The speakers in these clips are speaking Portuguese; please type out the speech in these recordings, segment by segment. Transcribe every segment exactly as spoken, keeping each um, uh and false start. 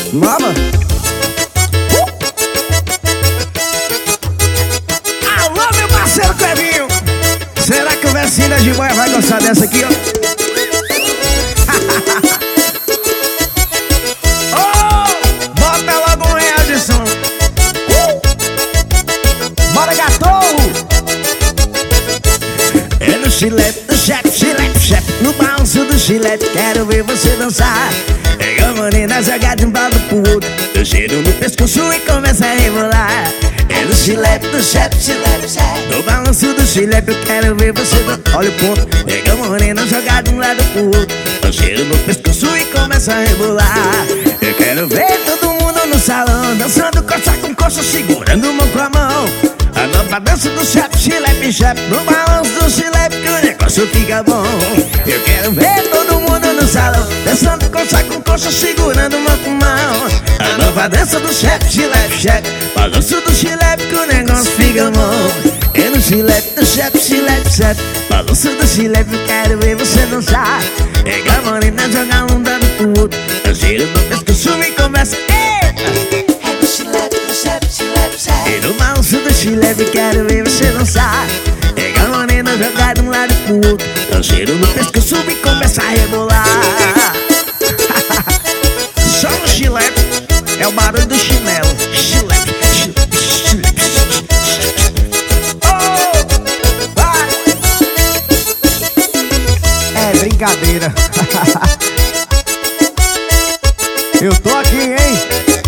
Nova. Alô, meu parceiro Clevinho. Será que o Versinho da Jiboia vai gostar dessa aqui, ó? Oh, bota logo um real de som. uh! Bora, gatou! É no chilete, no chefe, chilete, chefe. No balanço do chilete, quero ver você dançar. Pega a morena, joga de um lado pro outro. Eu cheiro no pescoço e começa a rebolar. É no chilete, no chefe, chilete, chefe. No balanço do chilete, eu quero ver você dançar. Olha o ponto. Pega a morena, joga de um lado pro outro. Eu cheiro no pescoço e começa a rebolar. Eu quero ver todo mundo no salão dançando coxa com coxa, segurando mão com a mão. A nova dança do chefe, chilepe, chefe. No balanço do chilepe que o negócio fica bom. Eu quero ver todo mundo no salão dançando coxa com coxa, segurando mão com mão. A nova dança do chefe, chilepe, chefe. Balanço do chilepe que o negócio fica bom. É no chilepe do chefe, chilepe, chefe. Balanço do chilepe, quero ver você dançar. Pega a morena, joga um dado pro outro. Eu giro no pescoço e começa. Eita! É no chilepe do chefe, chilepe, chefe. E no balanço do chilepe, quero ver você dançar. Pega a morena, joga de um lado pro outro. Eu giro no pescoço e começa a rebolar. Só no chilepe é o barulho do chinelo. Chilepe, chilepe, chilepe. Oh, vai! É brincadeira. Eu tô aqui, hein?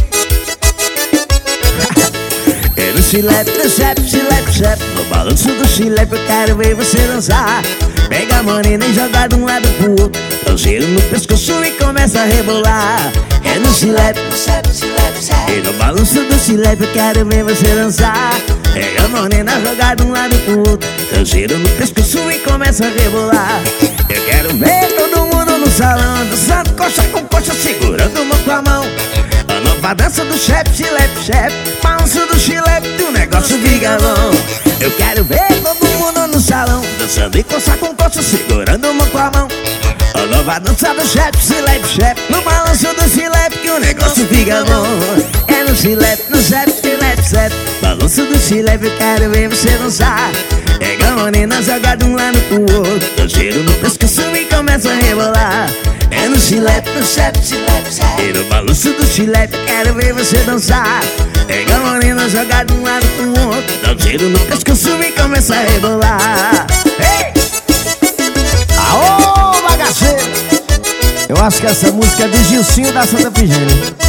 É no chilepe, no chefe, chilepe, chefe. No balanço do chilepe, eu quero ver você dançar. Pega a morena e joga de um lado pro outro. Eu giro no pescoço e começa a rebolar. É no chilepe, no chefe, chilepe, chefe. E no balanço do chilepe, eu quero ver você dançar. Pega a morena, joga de um lado pro outro. Eu giro no pescoço e começa a rebolar. Eu quero ver todo mundo no salão dançando coxa com coxa, segurando mão com a mão. A nova dança do chefe, chilepe, chefe. Balanço do chilepe que o negócio fica bom. Eu quero ver todo mundo no salão dançando e coxa com coxa, segurando mão com a mão. A nova dança do chefe, chilepe, chefe. No balanço do chilepe que o negócio fica bom. É no chilepe, no chefe, chilepe, chefe. Balanço do chilepe, eu quero ver você dançar. Pega a morena, joga de um lado pro outro. Eu giro no pescoço e começa a rebolar. É no chilepe, no chefe, chilepe, chefe. E no balanço do chilepe, quero ver você dançar. Pega a morena, joga de um lado pro outro. Eu giro no pescoço e começa a rebolar. Ei! Aô, bagaceiro! Eu acho que essa música é do Gilcinho da Santa Efigênia.